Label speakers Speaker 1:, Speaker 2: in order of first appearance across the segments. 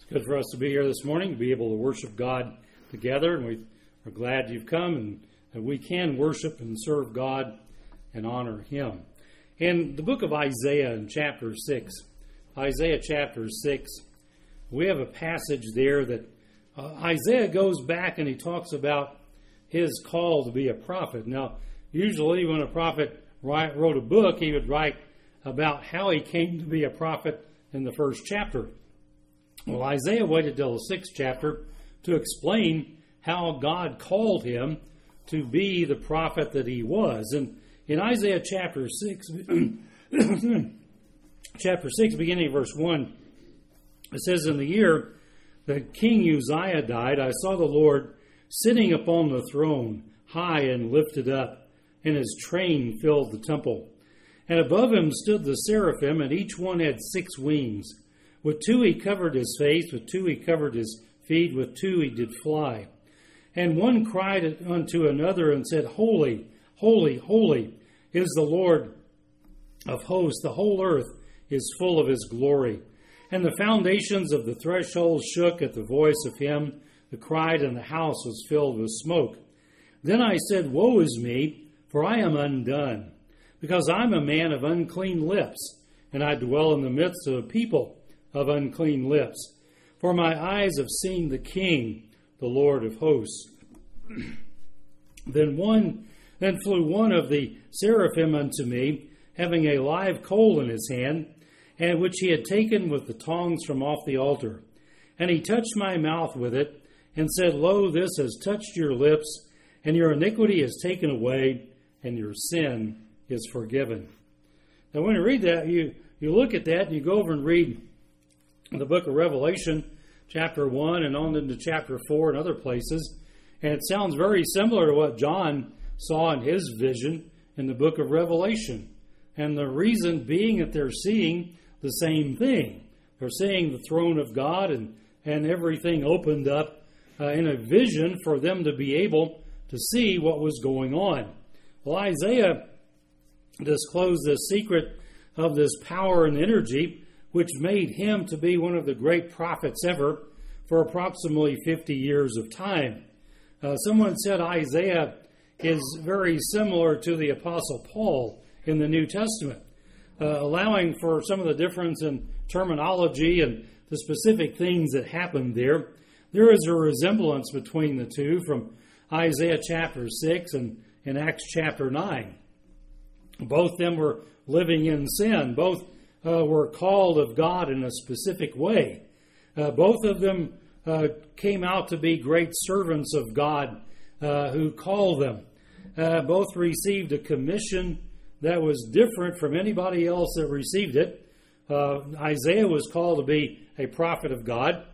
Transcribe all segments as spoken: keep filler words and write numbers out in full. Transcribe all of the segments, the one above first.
Speaker 1: It's good for us to be here this morning, to be able to worship God together, and we are glad you've come and that we can worship and serve God and honor Him. In the book of Isaiah in chapter six, Isaiah chapter six, we have a passage there that uh, Isaiah goes back and he talks about his call to be a prophet. Now, usually when a prophet write, wrote a book, he would write about how he came to be a prophet in the first chapter. Well, Isaiah waited till the sixth chapter to explain how God called him to be the prophet that he was. And in Isaiah chapter six, chapter six, beginning of verse one, it says, "In the year that King Uzziah died, I saw the Lord sitting upon the throne, high and lifted up, and his train filled the temple. And above him stood the seraphim, and each one had six wings. With two he covered his face, with two he covered his feet, with two he did fly. And one cried unto another and said, Holy, holy, holy is the Lord of hosts. The whole earth is full of his glory. And the foundations of the threshold shook at the voice of him that cried, and the house was filled with smoke. Then I said, Woe is me, for I am undone, because I'm a man of unclean lips, and I dwell in the midst of a people of unclean lips. For my eyes have seen the King, the Lord of hosts. Then one, then flew one of the seraphim unto me, having a live coal in his hand, and which he had taken with the tongs from off the altar. And he touched my mouth with it, and said, Lo, this has touched your lips, and your iniquity is taken away, and your sin is forgiven." Now, when you read that, you, you look at that, and you go over and read the book of Revelation, chapter one, and on into chapter four and other places, and it sounds very similar to what John saw in his vision in the book of Revelation. And the reason being that they're seeing the same thing. They're seeing the throne of God and, and everything opened up uh, in a vision for them to be able to see what was going on. Well, Isaiah disclosed the secret of this power and energy, which made him to be one of the great prophets ever for approximately fifty years of time. Uh, someone said Isaiah is very similar to the Apostle Paul in the New Testament, uh, allowing for some of the difference in terminology and the specific things that happened there. There is a resemblance between the two from Isaiah chapter six and, and Acts chapter nine. Both of them were living in sin. Both uh, were called of God in a specific way. Uh, both of them uh, came out to be great servants of God uh, who called them. Uh, both received a commission that was different from anybody else that received it. Uh, Isaiah was called to be a prophet of God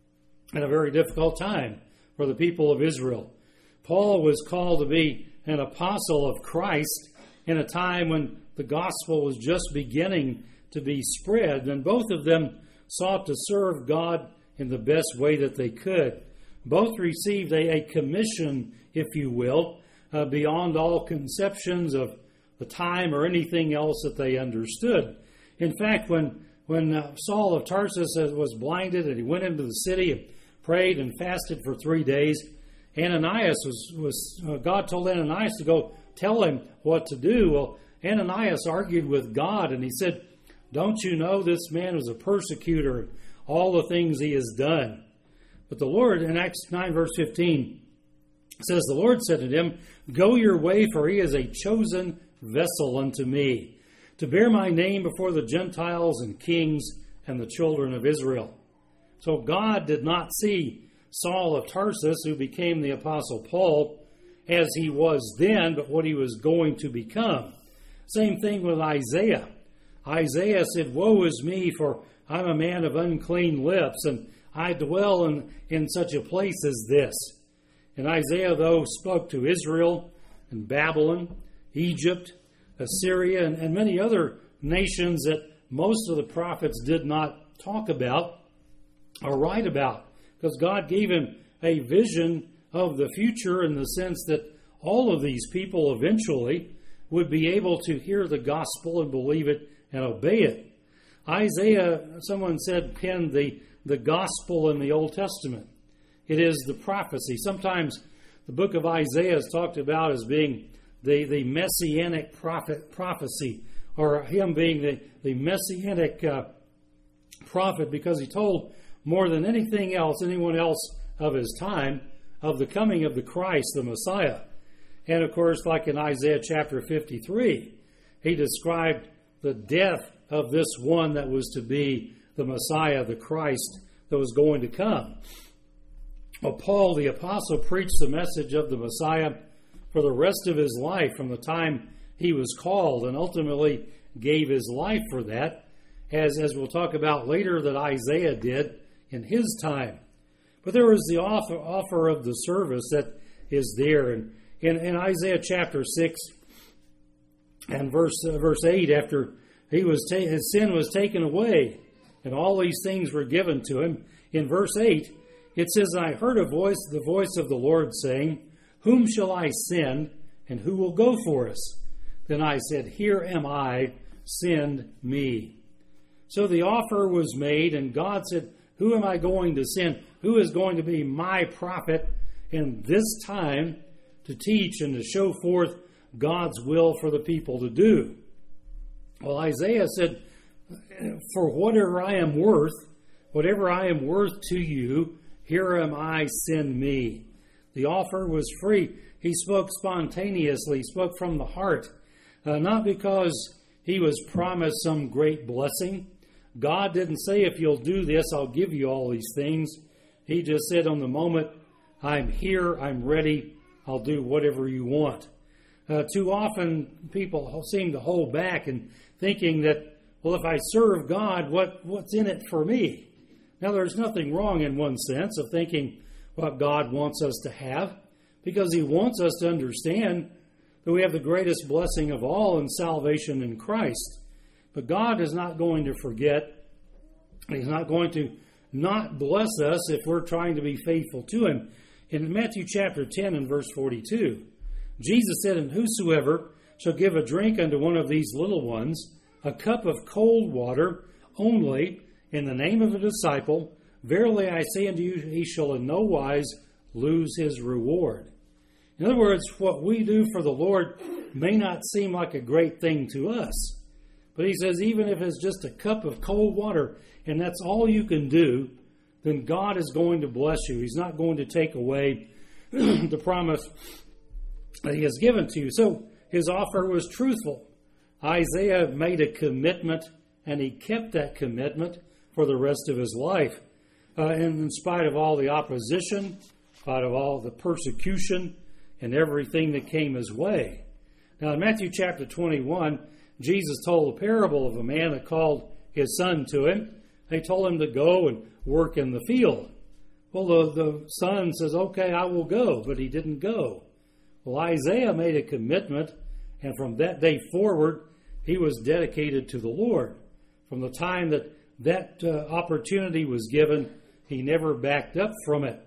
Speaker 1: at a very difficult time for the people of Israel. Paul was called to be an apostle of Christ in a time when the gospel was just beginning to be spread, and both of them sought to serve God in the best way that they could. Both received a, a commission, if you will, uh, beyond all conceptions of the time or anything else that they understood. In fact, when when uh, Saul of Tarsus was blinded and he went into the city and prayed and fasted for three days, Ananias was, was uh, God told Ananias to go tell him what to do. Well, Ananias argued with God and he said, Don't you know this man was a persecutor, all the things he has done? But the Lord, in Acts nine, verse fifteen, says, The Lord said to him, Go your way, for he is a chosen vessel unto me, to bear my name before the Gentiles and kings and the children of Israel. So God did not see Saul of Tarsus, who became the Apostle Paul, as he was then, but what he was going to become. Same thing with Isaiah. Isaiah said, Woe is me, for I'm a man of unclean lips, and I dwell in, in such a place as this. And Isaiah, though, spoke to Israel and Babylon, Egypt, Assyria, and, and many other nations that most of the prophets did not talk about or write about, because God gave him a vision of the future in the sense that all of these people eventually would be able to hear the gospel and believe it and obey it. Isaiah, someone said, penned the, the gospel in the Old Testament. It is the prophecy. Sometimes the book of Isaiah is talked about as being the, the messianic prophet prophecy, or him being the, the messianic uh, prophet, because he told more than anything else, anyone else of his time, of the coming of the Christ, the Messiah. And of course, like in Isaiah chapter fifty-three, he described the death of this one that was to be the Messiah, the Christ that was going to come. Well, Paul the Apostle preached the message of the Messiah for the rest of his life, from the time he was called, and ultimately gave his life for that, as, as we'll talk about later that Isaiah did in his time. But there was the offer, offer of the service that is there. And in, in Isaiah chapter six and verse uh, verse eight, after he was ta- his sin was taken away and all these things were given to him, in verse eight, it says, I heard a voice, the voice of the Lord saying, whom shall I send, and who will go for us? Then I said, here am I, send me. So the offer was made, and God said, who am I going to send? Who is going to be my prophet in this time to teach and to show forth God's will for the people to do? Well, Isaiah said, for whatever I am worth, whatever I am worth to you, here am I, send me. The offer was free. He spoke spontaneously, spoke from the heart, uh, not because he was promised some great blessing. God didn't say, if you'll do this, I'll give you all these things. He just said, on the moment, I'm here, I'm ready, I'll do whatever you want. Uh, too often, people seem to hold back and thinking that, well, if I serve God, what, what's in it for me? Now, there's nothing wrong in one sense of thinking what God wants us to have, because he wants us to understand that we have the greatest blessing of all in salvation in Christ. But God is not going to forget. He's not going to not bless us if we're trying to be faithful to him. In Matthew chapter ten and verse forty-two, Jesus said, and whosoever shall give a drink unto one of these little ones, a cup of cold water only, in the name of a disciple, verily I say unto you, he shall in no wise lose his reward. In other words, what we do for the Lord may not seem like a great thing to us. But he says, even if it's just a cup of cold water, and that's all you can do, then God is going to bless you. He's not going to take away the promise that he has given to you. So his offer was truthful. Isaiah made a commitment, and he kept that commitment for the rest of his life. Uh, and in spite of all the opposition, in spite of all the persecution, and everything that came his way. Now in Matthew chapter twenty-one, Jesus told a parable of a man that called his son to him. They told him to go and work in the field. Well, the, the son says, okay, I will go, but he didn't go. Well, Isaiah made a commitment, and from that day forward, he was dedicated to the Lord. From the time that that uh, opportunity was given, he never backed up from it.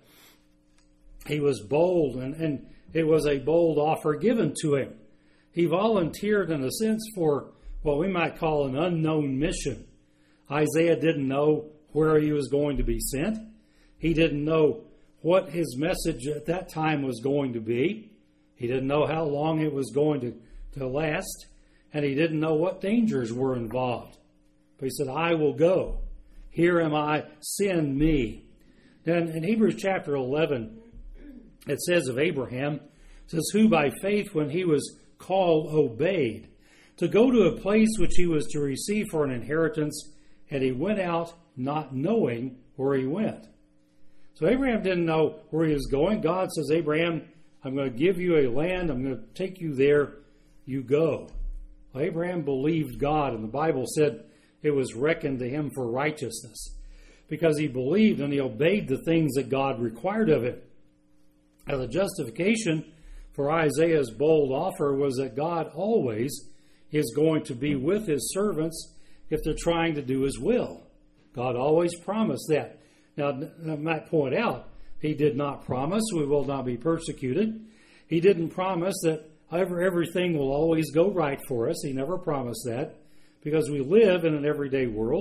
Speaker 1: He was bold, and, and it was a bold offer given to him. He volunteered, in a sense, for what we might call an unknown mission. Isaiah didn't know where he was going to be sent. He didn't know what his message at that time was going to be. He didn't know how long it was going to, to last. And he didn't know what dangers were involved. But he said, I will go. Here am I, send me. Then in Hebrews chapter eleven, it says of Abraham, it says, who by faith when he was called obeyed, to go to a place which he was to receive for an inheritance, and he went out not knowing where he went. So Abraham didn't know where he was going. God says, Abraham, I'm going to give you a land. I'm going to take you there. You go. Well, Abraham believed God, and the Bible said it was reckoned to him for righteousness because he believed and he obeyed the things that God required of him. Now, the justification for Isaiah's bold offer was that God always is going to be with his servants if they're trying to do his will. God always promised that. Now, I might point out, he did not promise we will not be persecuted. He didn't promise that everything will always go right for us. He never promised that, because we live in an everyday world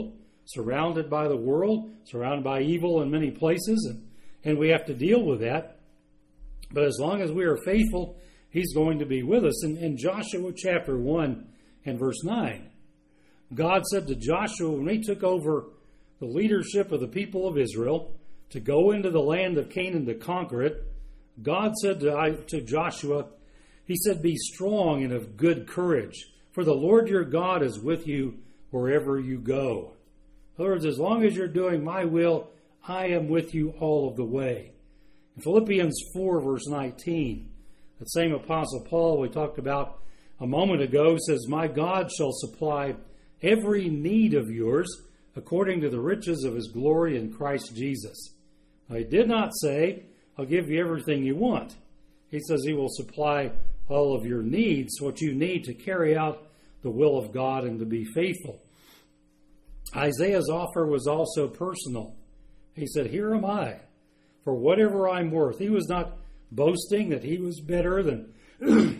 Speaker 1: surrounded by the world, surrounded by evil in many places, and, and we have to deal with that. But as long as we are faithful, He's going to be with us. In, in Joshua chapter one and verse nine, God said to Joshua when He took over the leadership of the people of Israel to go into the land of Canaan to conquer it, God said to, to Joshua, He said, "Be strong and of good courage, for the Lord your God is with you wherever you go." In other words, as long as you're doing my will, I am with you all of the way. In Philippians four, verse nineteen, that same Apostle Paul we talked about a moment ago says, "My God shall supply every need of yours according to the riches of His glory in Christ Jesus." Now, He did not say, "I'll give you everything you want." He says He will supply all of your needs, what you need to carry out the will of God and to be faithful. Isaiah's offer was also personal. He said, "Here am I, for whatever I'm worth." He was not boasting that he was better than, than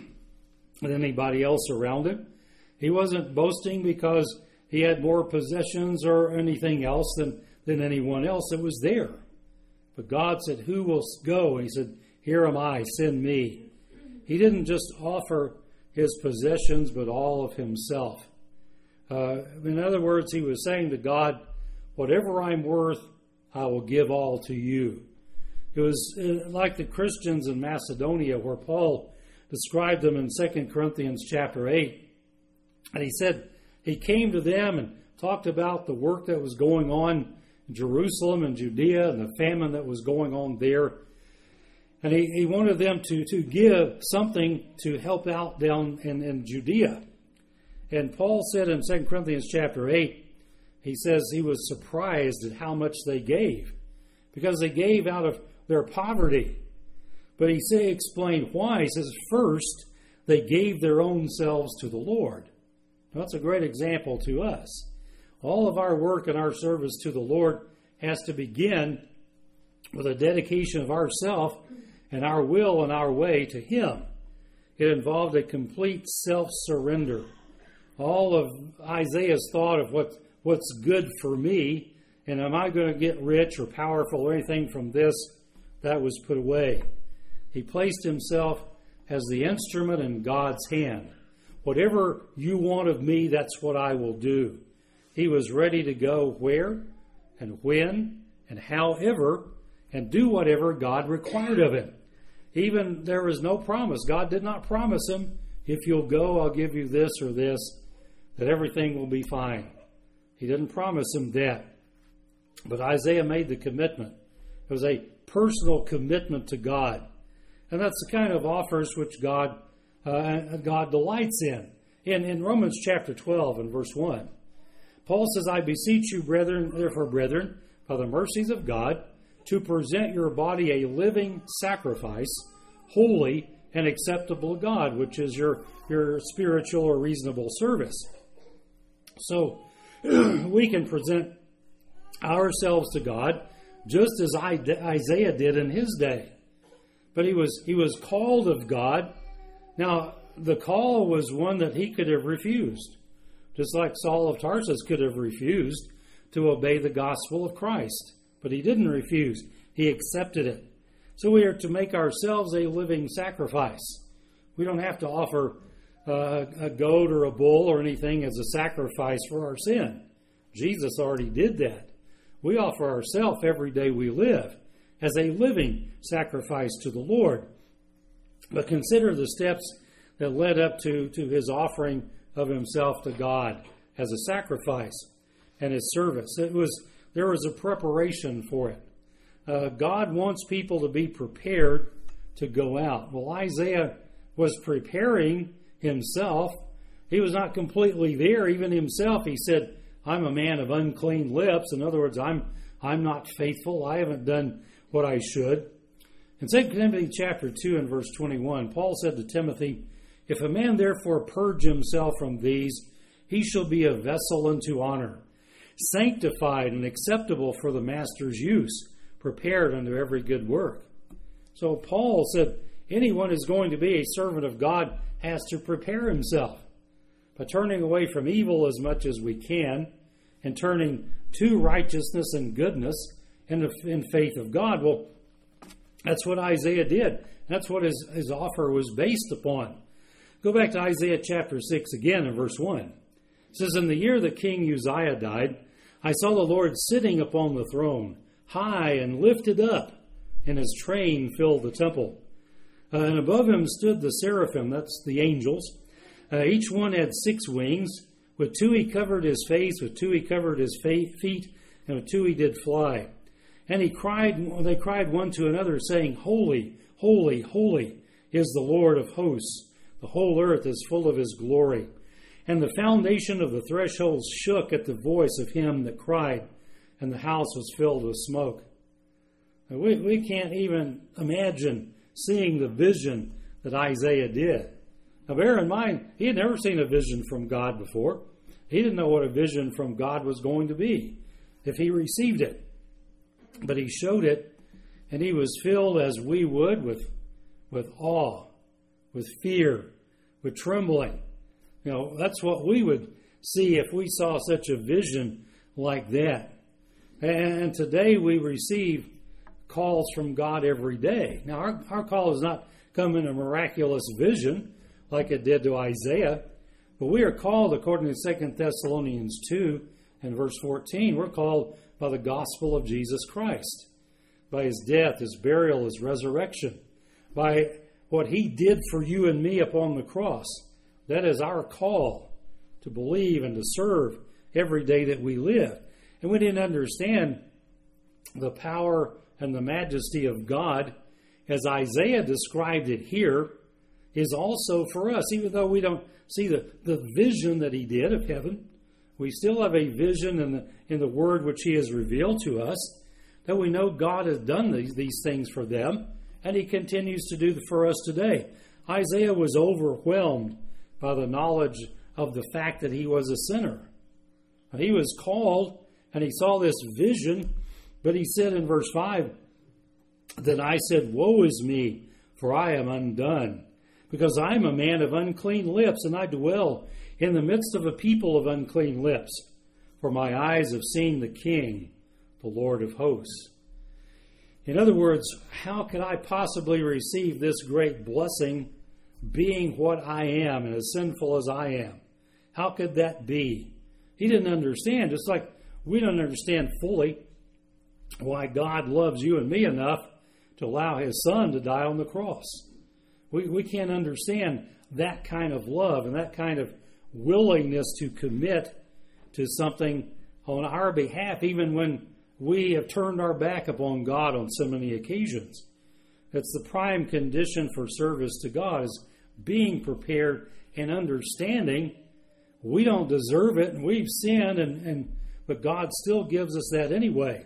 Speaker 1: anybody else around him. He wasn't boasting because he had more possessions or anything else than, than anyone else that was there. But God said, "Who will go?" And He said, "Here am I, send me." He didn't just offer His possessions, but all of Himself. Uh, in other words, He was saying to God, "Whatever I'm worth, I will give all to you." It was like the Christians in Macedonia, where Paul described them in Second Corinthians chapter eight. And he said he came to them and talked about the work that was going on in Jerusalem and Judea and the famine that was going on there. And he, he wanted them to, to give something to help out down in, in Judea. And Paul said in Second Corinthians chapter eight, he says he was surprised at how much they gave, because they gave out of their poverty. But he say, explained why. He says, first, they gave their own selves to the Lord. Now, that's a great example to us. All of our work and our service to the Lord has to begin with a dedication of ourself and our will and our way to Him. It involved a complete self-surrender. All of Isaiah's thought of what, what's good for me, and am I going to get rich or powerful or anything from this, that was put away. He placed himself as the instrument in God's hand. Whatever you want of me, that's what I will do. He was ready to go where and when and however and do whatever God required of him. Even there was no promise. God did not promise him, if you'll go, I'll give you this or this, that everything will be fine. He didn't promise him that. But Isaiah made the commitment. It was a personal commitment to God. And that's the kind of offers which God uh, God delights in. in. In Romans chapter twelve and verse one, Paul says, "I beseech you, brethren, therefore, brethren, by the mercies of God, to present your body a living sacrifice, holy and acceptable to God," which is your, your spiritual or reasonable service. So we can present ourselves to God just as Isaiah did in his day. But he was he was called of God. Now, the call was one that he could have refused, just like Saul of Tarsus could have refused to obey the gospel of Christ. But he didn't refuse. He accepted it. So we are to make ourselves a living sacrifice. We don't have to offer uh, a goat or a bull or anything as a sacrifice for our sin. Jesus already did that. We offer ourselves every day we live as a living sacrifice to the Lord. But consider the steps that led up to, to his offering of himself to God as a sacrifice and his service. It was there was a preparation for it. Uh, God wants people to be prepared to go out. Well, Isaiah was preparing himself. He was not completely there. Even himself, he said, "I'm a man of unclean lips." In other words, I'm I'm not faithful. I haven't done what I should. In Second Timothy chapter two and verse twenty-one, Paul said to Timothy, "If a man therefore purge himself from these, he shall be a vessel unto honor, sanctified and acceptable for the master's use, prepared unto every good work." So Paul said anyone who's going to be a servant of God has to prepare himself by turning away from evil as much as we can and turning to righteousness and goodness and the in faith of God. Well, that's what Isaiah did. That's what his, his offer was based upon. Go back to Isaiah chapter six again in verse one. It says, "In the year that King Uzziah died, I saw the Lord sitting upon the throne, high and lifted up, and his train filled the temple. Uh, and above him stood the seraphim," that's the angels. Uh, each one had six wings. With two he covered his face, with two he covered his fa- feet, and with two he did fly. And he cried, they cried one to another, saying, "Holy, holy, holy is the Lord of hosts. The whole earth is full of his glory." And the foundation of the thresholds shook at the voice of him that cried, and the house was filled with smoke. Now, we, we can't even imagine seeing the vision that Isaiah did. Now, bear in mind, he had never seen a vision from God before. He didn't know what a vision from God was going to be if he received it. But he showed it, and he was filled, as we would, with, with awe, with fear, with trembling. You know, that's what we would see if we saw such a vision like that. And today we receive calls from God every day. Now, our, our call has not come in a miraculous vision like it did to Isaiah, but we are called, according to Second Thessalonians two and verse fourteen, we're called by the gospel of Jesus Christ, by his death, his burial, his resurrection, by what he did for you and me upon the cross. That is our call to believe and to serve every day that we live. And we didn't understand the power and the majesty of God, as Isaiah described it here, is also for us. Even though we don't see the, the vision that he did of heaven, we still have a vision in the, in the word which he has revealed to us, that we know God has done these, these things for them, and he continues to do for us today. Isaiah was overwhelmed by the knowledge of the fact that he was a sinner. He was called, and he saw this vision, but he said in verse five, "Then I said, Woe is me, for I am undone, because I am a man of unclean lips, and I dwell in the midst of a people of unclean lips. For my eyes have seen the King, the Lord of hosts." In other words, how could I possibly receive this great blessing being what I am and as sinful as I am? How could that be? He didn't understand, just like we don't understand fully why God loves you and me enough to allow his son to die on the cross. We, we can't understand that kind of love and that kind of willingness to commit to something on our behalf, even when we have turned our back upon God on so many occasions. It's the prime condition for service to God, is being prepared and understanding we don't deserve it and we've sinned, and, and but God still gives us that anyway.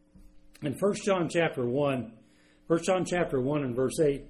Speaker 1: In First John chapter one, First John chapter one and verse eight,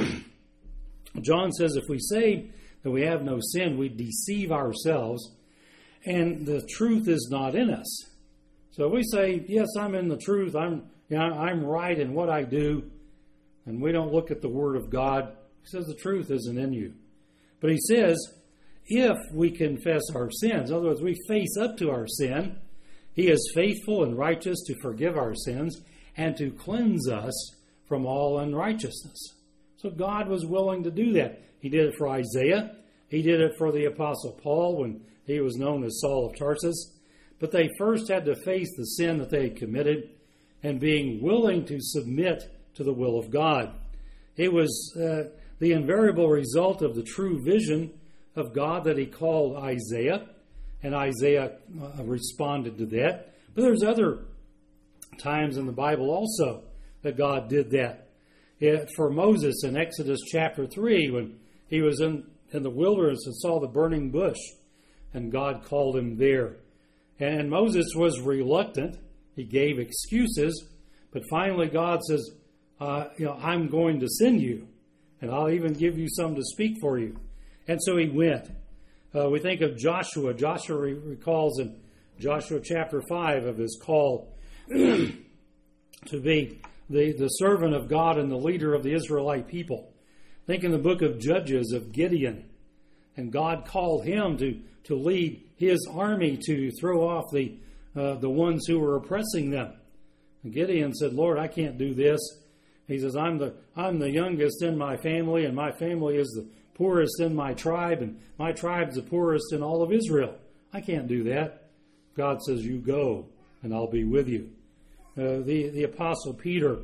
Speaker 1: John says, "If we say that we have no sin, we deceive ourselves, and the truth is not in us." So if we say, yes, I'm in the truth, I'm you know, I'm right in what I do, and we don't look at the Word of God, he says the truth isn't in you. But he says, if we confess our sins, in other words, we face up to our sin, he is faithful and righteous to forgive our sins and to cleanse us from all unrighteousness. So God was willing to do that. He did it for Isaiah. He did it for the Apostle Paul when he was known as Saul of Tarsus. But they first had to face the sin that they had committed and being willing to submit to the will of God. It was uh, the invariable result of the true vision of God that he called Isaiah, and Isaiah uh, responded to that. But there's other times in the Bible also that God did that. It, for Moses in Exodus chapter three, when he was in, in the wilderness and saw the burning bush, and God called him there. And Moses was reluctant. He gave excuses, but finally God says, uh, you know, I'm going to send you, and I'll even give you some to speak for you. And so he went. Uh, we think of Joshua. Joshua re- recalls in Joshua chapter five of his call to be the, the servant of God and the leader of the Israelite people. Think in the book of Judges of Gideon. And God called him to, to lead his army to throw off the uh, the ones who were oppressing them. And Gideon said, Lord, I can't do this. He says, I'm the I'm the youngest in my family, and my family is the poorest in my tribe, and my tribe's the poorest in all of Israel. I can't do that. God says, you go, and I'll be with you. Uh, the, the Apostle Peter,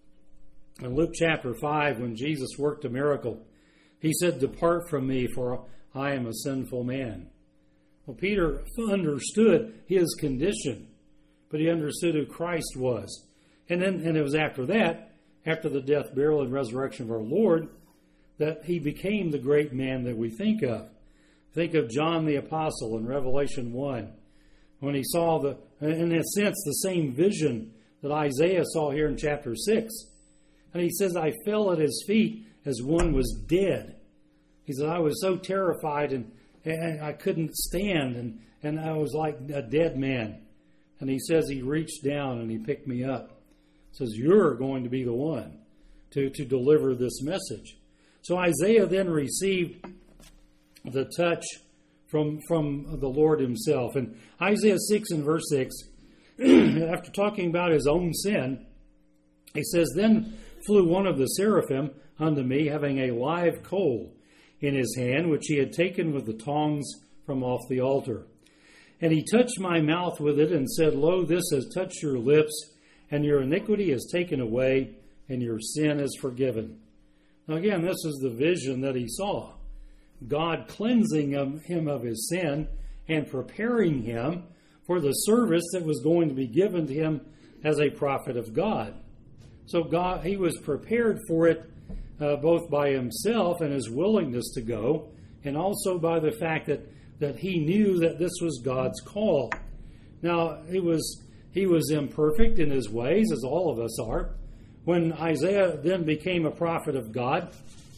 Speaker 1: in Luke chapter five, when Jesus worked a miracle, he said, depart from me, for I am a sinful man. Well, Peter understood his condition, but he understood who Christ was. And then, and it was after that, after the death, burial, and resurrection of our Lord, that he became the great man that we think of. Think of John the Apostle in Revelation one, when he saw, the, in a sense, the same vision that Isaiah saw here in chapter six. And he says, I fell at his feet as one was dead. He said, I was so terrified and, and I couldn't stand, and, and I was like a dead man. And he says he reached down and he picked me up. Says, you're going to be the one to, to deliver this message. So Isaiah then received the touch from, from the Lord himself. And Isaiah six and verse six, after talking about his own sin, he says, then flew one of the seraphim unto me, having a live coal in his hand, which he had taken with the tongs from off the altar. And he touched my mouth with it and said, lo, this has touched your lips, and your iniquity is taken away, and your sin is forgiven. Now again, this is the vision that he saw. God cleansing him of his sin and preparing him for the service that was going to be given to him as a prophet of God. So God, he was prepared for it uh, both by himself and his willingness to go, and also by the fact that, that he knew that this was God's call. Now, it was... He was imperfect in his ways, as all of us are. When Isaiah then became a prophet of God,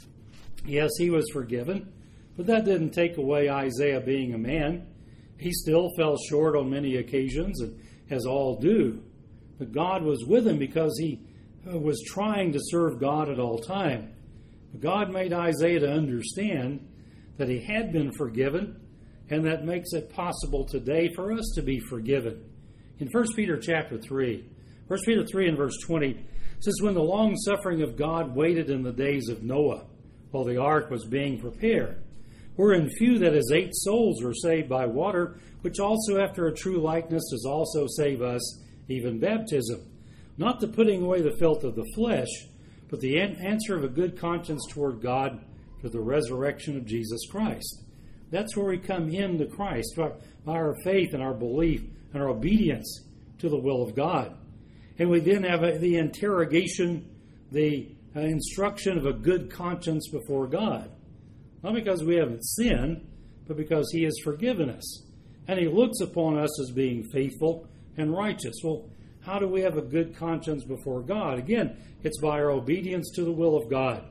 Speaker 1: yes, he was forgiven, but that didn't take away Isaiah being a man. He still fell short on many occasions, as all do. But God was with him because he was trying to serve God at all time. But God made Isaiah to understand that he had been forgiven, and that makes it possible today for us to be forgiven. In First Peter chapter three, First Peter three and verse twenty, it says, when the long suffering of God waited in the days of Noah, while the ark was being prepared, wherein few that is eight souls were saved by water, which also after a true likeness does also save us, even baptism, not the putting away the filth of the flesh, but the answer of a good conscience toward God through the resurrection of Jesus Christ. That's where we come into Christ, by our faith and our belief and our obedience to the will of God. And we then have a, the interrogation, the uh, instruction of a good conscience before God. Not because we haven't sinned, but because he has forgiven us. And he looks upon us as being faithful and righteous. Well, how do we have a good conscience before God? Again, it's by our obedience to the will of God.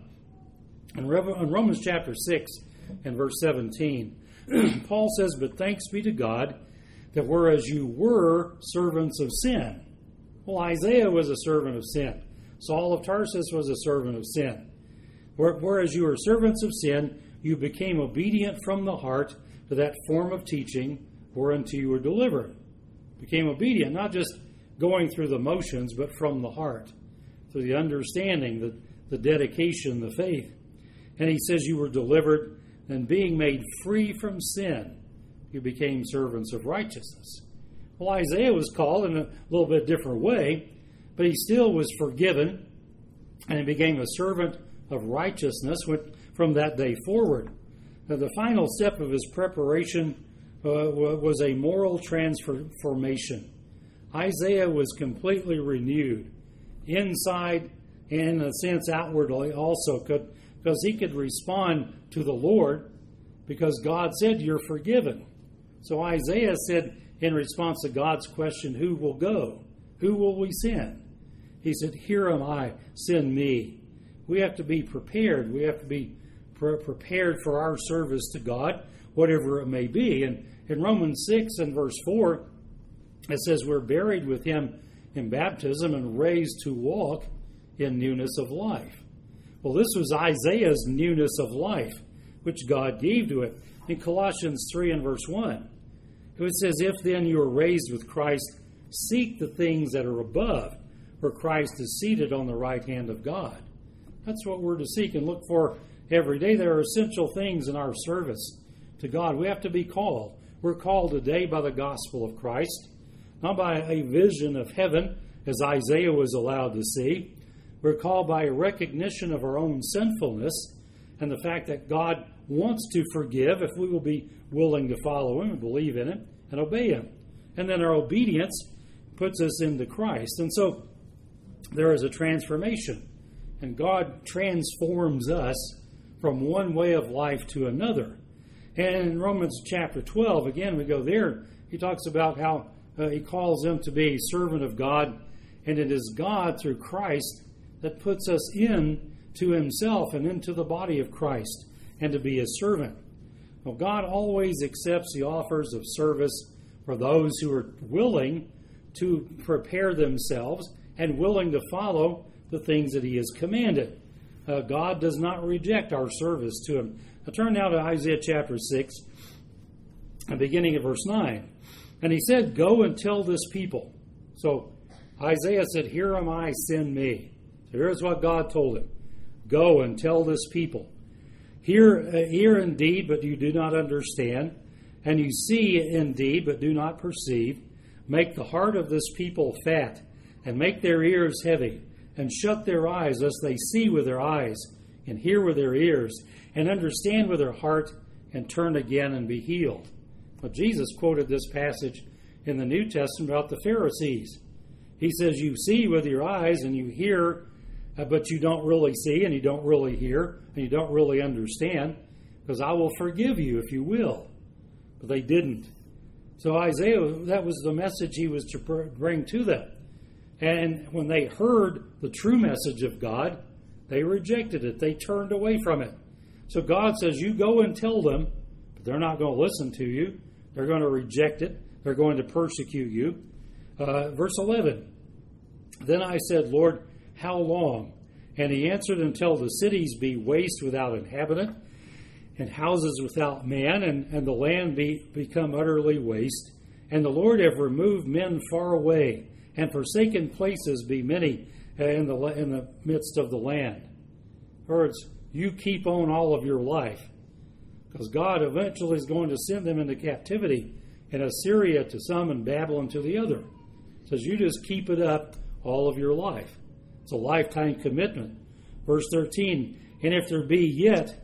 Speaker 1: In Romans chapter six and verse seventeen, Paul says, but thanks be to God, that whereas you were servants of sin. Well, Isaiah was a servant of sin. Saul of Tarsus was a servant of sin. Whereas you were servants of sin, you became obedient from the heart to that form of teaching whereunto you were delivered. Became obedient, not just going through the motions, but from the heart, through the understanding, the, the dedication, the faith. And he says you were delivered, and being made free from sin, you became servants of righteousness. Well, Isaiah was called in a little bit different way, but he still was forgiven, and he became a servant of righteousness from that day forward. Now, the final step of his preparation uh, was a moral transformation. Isaiah was completely renewed, inside and in a sense outwardly also, could, because he could respond to the Lord because God said, you're forgiven. So Isaiah said, in response to God's question, who will go? Who will we send? He said, here am I, send me. We have to be prepared. We have to be pre- prepared for our service to God, whatever it may be. And in Romans six and verse four, it says we're buried with him in baptism and raised to walk in newness of life. Well, this was Isaiah's newness of life, which God gave to it. In Colossians three and verse one, It says, if then you are raised with Christ, seek the things that are above, where Christ is seated on the right hand of God. That's what we're to seek and look for every day. There are essential things in our service to God. We have to be called. We're called today by the gospel of Christ, not by a vision of heaven, as Isaiah was allowed to see. We're called by a recognition of our own sinfulness and the fact that God wants to forgive if we will be willing to follow Him and believe in Him and obey Him. And then our obedience puts us into Christ. And so there is a transformation. And God transforms us from one way of life to another. And in Romans chapter twelve, again, we go there. He talks about how uh, He calls them to be a servant of God. And it is God through Christ that puts us in to Himself and into the body of Christ and to be a servant. Well, God always accepts the offers of service for those who are willing to prepare themselves and willing to follow the things that He has commanded. Uh, God does not reject our service to Him. Now turn now to Isaiah chapter six, beginning at verse nine. And He said, go and tell this people. So Isaiah said, here am I, send me. So here's what God told him. Go and tell this people. Hear, uh, hear indeed, but you do not understand. And you see indeed, but do not perceive. Make the heart of this people fat, and make their ears heavy, and shut their eyes, lest they see with their eyes, and hear with their ears, and understand with their heart, and turn again and be healed. Well, Jesus quoted this passage in the New Testament about the Pharisees. He says, you see with your eyes, and you hear, uh, but you don't really see, and you don't really hear, and you don't really understand, because I will forgive you if you will. But they didn't. So Isaiah, that was the message he was to bring to them. And when they heard the true message of God, they rejected it. They turned away from it. So God says, you go and tell them, but they're not going to listen to you. They're going to reject it. They're going to persecute you. Uh, verse eleven. Then I said, Lord, how long? And He answered, until the cities be waste without inhabitant, and houses without man, and, and the land be become utterly waste. And the Lord have removed men far away, and forsaken places be many in the in the midst of the land. In other words, you keep on all of your life, because God eventually is going to send them into captivity, in Assyria to some and Babylon to the other. It says you just keep it up all of your life. It's a lifetime commitment. Verse thirteen, and if there be yet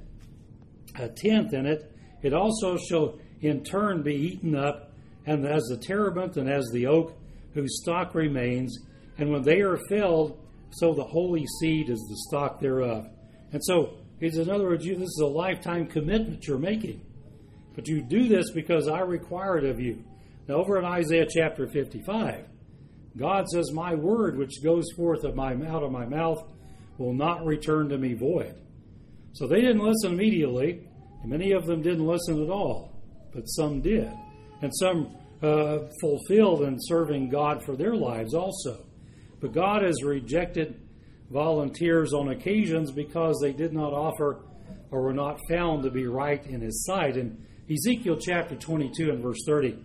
Speaker 1: a tenth in it, it also shall in turn be eaten up, and as the terebinth and as the oak, whose stock remains, and when they are felled, so the holy seed is the stock thereof. And so, in other words, you, this is a lifetime commitment you're making. But you do this because I require it of you. Now, over in Isaiah chapter fifty-five, God says, my word which goes forth of my, out of my mouth will not return to me void. So they didn't listen immediately, and many of them didn't listen at all, but some did. And some uh, fulfilled in serving God for their lives also. But God has rejected volunteers on occasions because they did not offer or were not found to be right in His sight. In Ezekiel chapter twenty-two and verse thirty,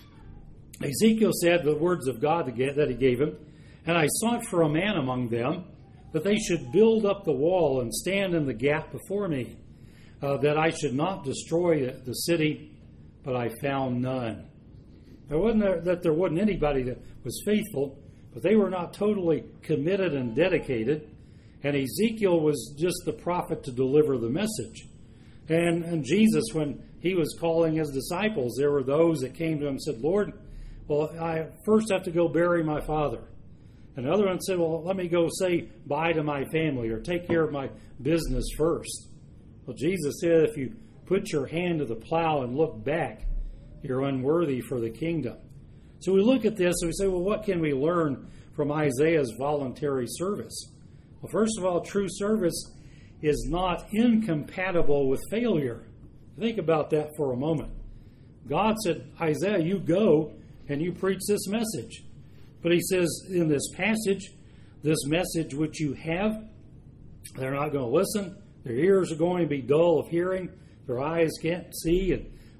Speaker 1: Ezekiel said the words of God that He gave him, and I sought for a man among them, that they should build up the wall and stand in the gap before me, uh, that I should not destroy the city, but I found none. There wasn't there, that there wasn't anybody that was faithful, but they were not totally committed and dedicated, and Ezekiel was just the prophet to deliver the message. And, and Jesus, when He was calling His disciples, there were those that came to Him and said, Lord, well, I first have to go bury my father. And another one said, well, let me go say bye to my family or take care of my business first. Well, Jesus said, if you put your hand to the plow and look back, you're unworthy for the kingdom. So we look at this and we say, well, what can we learn from Isaiah's voluntary service? Well, first of all, true service is not incompatible with failure. Think about that for a moment. God said, Isaiah, you go and you preach this message. But He says in this passage, this message which you have, they're not going to listen. Their ears are going to be dull of hearing. Their eyes can't see. And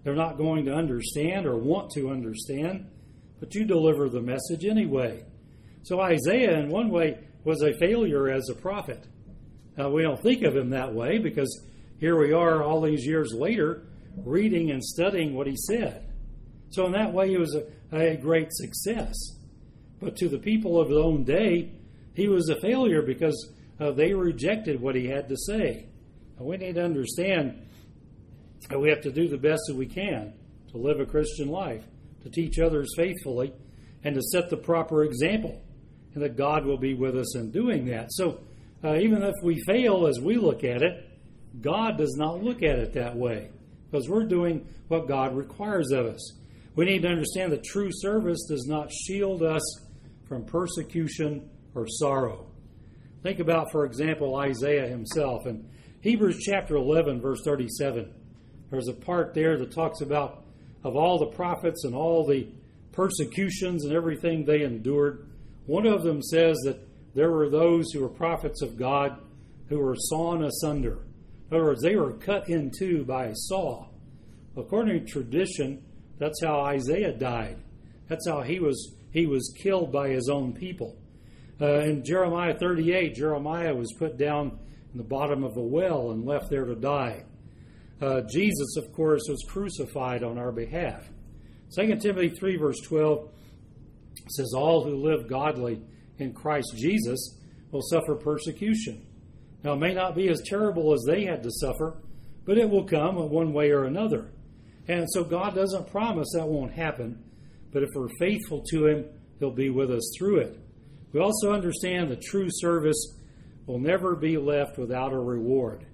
Speaker 1: They're not going to understand or want to understand, but you deliver the message anyway. So Isaiah, in one way, was a failure as a prophet. Now, we don't think of him that way because here we are all these years later reading and studying what he said. So in that way, he was a, a great success. But to the people of his own day, he was a failure because uh, they rejected what he had to say. And we need to understand that we have to do the best that we can to live a Christian life, to teach others faithfully, and to set the proper example, and that God will be with us in doing that. So uh, even if we fail as we look at it, God does not look at it that way, because we're doing what God requires of us. We need to understand that true service does not shield us from persecution or sorrow. Think about, for example, Isaiah himself. In Hebrews chapter eleven, verse thirty-seven, there's a part there that talks about of all the prophets and all the persecutions and everything they endured. One of them says that there were those who were prophets of God who were sawn asunder. In other words, they were cut in two by a saw. According to tradition, that's how Isaiah died. That's how he was he was killed by his own people. Uh, in Jeremiah thirty-eight, Jeremiah was put down in the bottom of a well and left there to die. Uh, Jesus, of course, was crucified on our behalf. Second Timothy three, verse twelve says, all who live godly in Christ Jesus will suffer persecution. Now, it may not be as terrible as they had to suffer, but it will come in one way or another. And so God doesn't promise that won't happen, but if we're faithful to Him, He'll be with us through it. We also understand that true service will never be left without a reward.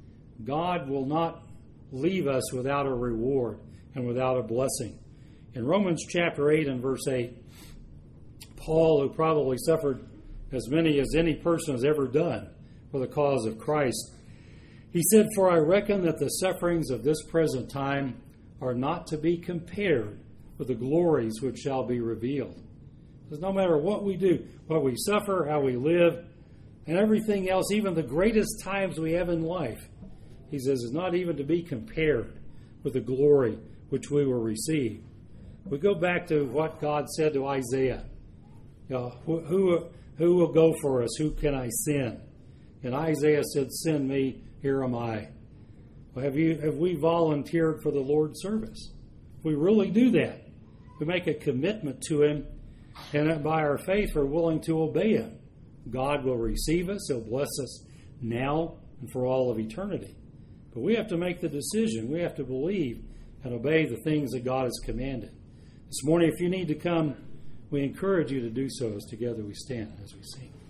Speaker 1: God will not leave us without a reward and without a blessing. In Romans chapter eight and verse eight, Paul, who probably suffered as many as any person has ever done for the cause of Christ, he said, for I reckon that the sufferings of this present time are not to be compared with the glories which shall be revealed. Because no matter what we do, what we suffer, how we live, and everything else, even the greatest times we have in life, he says, is not even to be compared with the glory which we will receive. We go back to what God said to Isaiah. You know, who, who, who will go for us? Who can I send? And Isaiah said, send me, here am I. Well, have you have we volunteered for the Lord's service? If we really do that, we make a commitment to Him, and by our faith are willing to obey Him, God will receive us. He'll bless us now and for all of eternity. But we have to make the decision. We have to believe and obey the things that God has commanded. This morning, if you need to come, we encourage you to do so as together we stand as we sing.